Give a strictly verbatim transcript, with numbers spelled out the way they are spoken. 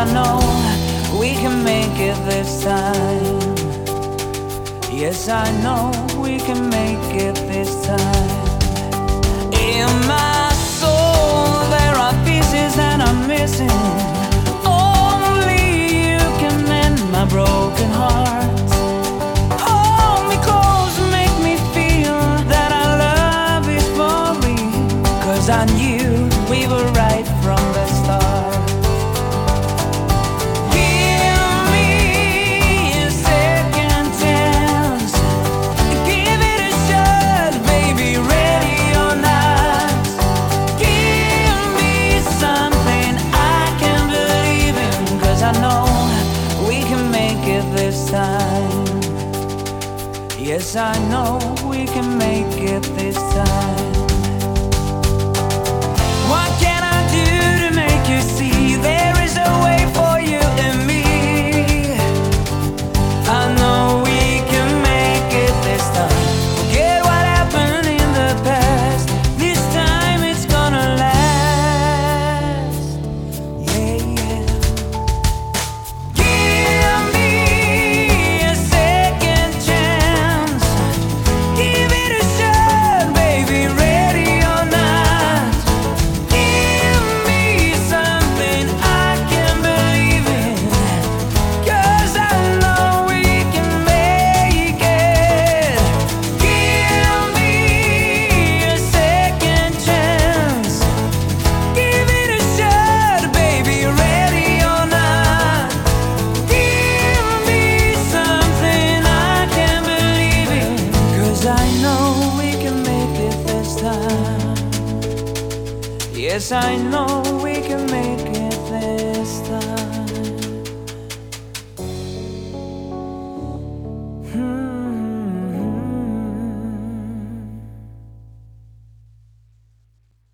I know we can make it this time. Yes, I know we can make it this time. In my soul there are pieces that I'm missing. Only you can mend my broken heart. Hold me close, make me feel that our love is for real. 'Cause I knew we were right from the start. Yes, I know we can make it this time. What can I do to make you see there is a way for you and me? I know we can make it this time. Forget what happened in the past. This time it's gonna last. Yeah, yeah. Give me a second chance. Give it a shot, baby, ready or not. Give me something I can believe in. 'Cause I know we can make it. Give me a second chance. Give it a shot, baby, ready or not. Give me something I can believe in. 'Cause I know we can make it this time. Yes, I know we can make it this time. Hmm.